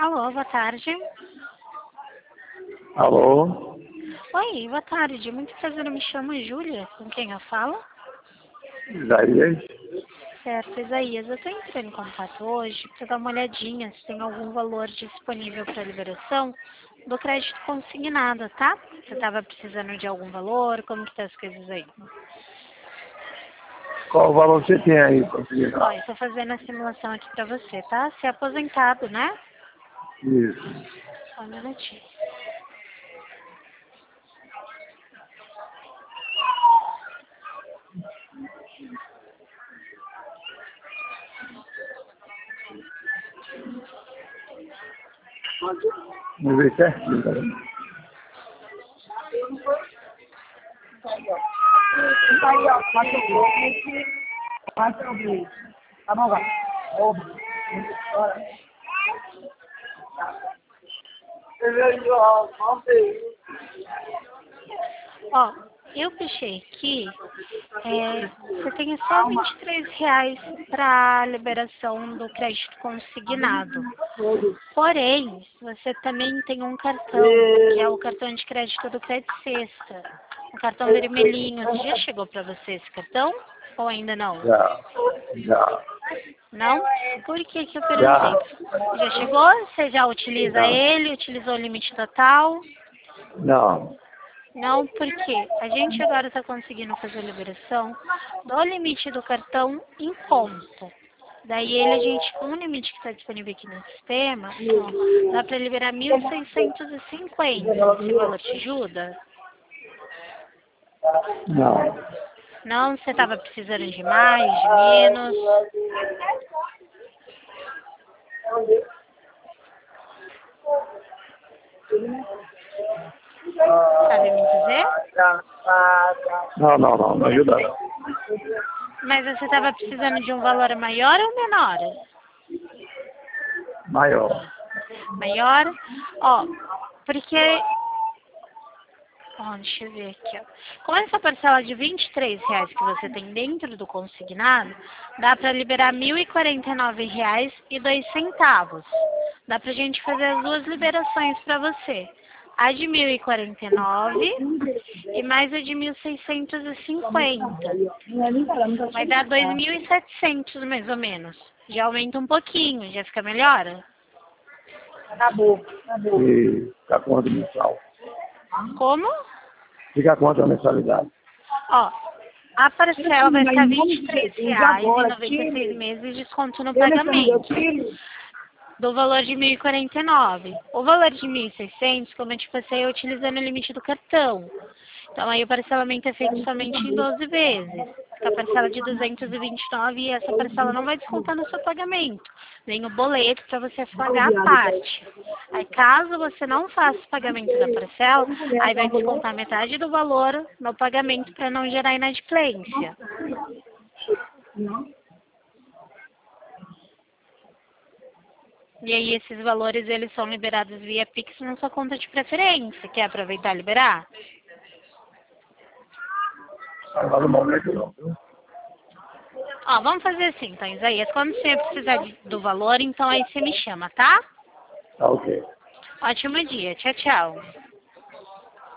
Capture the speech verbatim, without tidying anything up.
Alô, boa tarde. Alô? Oi, boa tarde. Muito prazer, eu me chamo Júlia. Com quem eu falo? Isaías? Certo, Isaías. Eu estou entrando em contato hoje para dar uma olhadinha se tem algum valor disponível para liberação do crédito consignado, tá? Você estava precisando de algum valor? Como que tá as coisas aí? Qual o valor que você tem aí, conseguir? Ó, eu estou fazendo a simulação aqui para você, tá? Você é aposentado, né? Isso. Só um minutinho. Vamos ver certinho, tá? Aí, ó, quatro vezes, quatro vezes. Tá bom, vai. Opa. Bora. Ó, eu fechei aqui, é, você tem só vinte e três reais para liberação do crédito consignado. Porém, você também tem um cartão, que é o cartão de crédito do Crédito Sexta. Um cartão vermelhinho. Já chegou para você esse cartão? Ou ainda não? Já. Já. Não? Por que que eu Já. perguntei? Já chegou? Você já utiliza Já. ele? Utilizou o limite total? Não. Não, porque a gente agora está conseguindo fazer a liberação do limite do cartão em conta. Daí ele, a gente, com o limite que está disponível aqui no sistema, ó, dá para liberar mil seiscentos e cinquenta. Esse valor te ajuda? Não. Não? Você estava precisando de mais, de menos? Sabe me dizer? Não, não, não. Não ajuda não. Mas você estava precisando de um valor maior ou menor? Maior. Maior? Ó, porque... Ó, deixa eu ver aqui, ó. Com essa parcela de vinte e três reais que você tem dentro do consignado, dá para liberar mil e quarenta e nove reais e dois centavos. Dá pra gente fazer as duas liberações para você. A de mil e quarenta e nove e mais a de mil seiscentos e cinquenta. Vai dar dois mil e setecentos mais ou menos. Já aumenta um pouquinho, já fica melhor? Acabou, acabou. E fica quanto mensal? Como? Fica quanto a mensalidade? Ó, a parcela vai ficar vinte e três reais e noventa e seis meses de desconto no pagamento, do valor de mil e quarenta e nove. O valor de mil e seiscentos, como eu te passei, é utilizando o limite do cartão. Então aí o parcelamento é feito somente em doze vezes. Fica a parcela de duzentos e vinte e nove e essa parcela não vai descontar no seu pagamento. Vem o boleto para você pagar a parte. Aí caso você não faça o pagamento da parcela, aí vai descontar metade do valor no pagamento para não gerar inadimplência. E aí esses valores eles são liberados via Pix na sua conta de preferência. Quer aproveitar e liberar? Agora no momento não, viu? Ó, vamos fazer assim, então, Isaías. Quando você precisar de- do valor, então aí você me chama, tá? Tá ok. Ótimo dia. Tchau, tchau.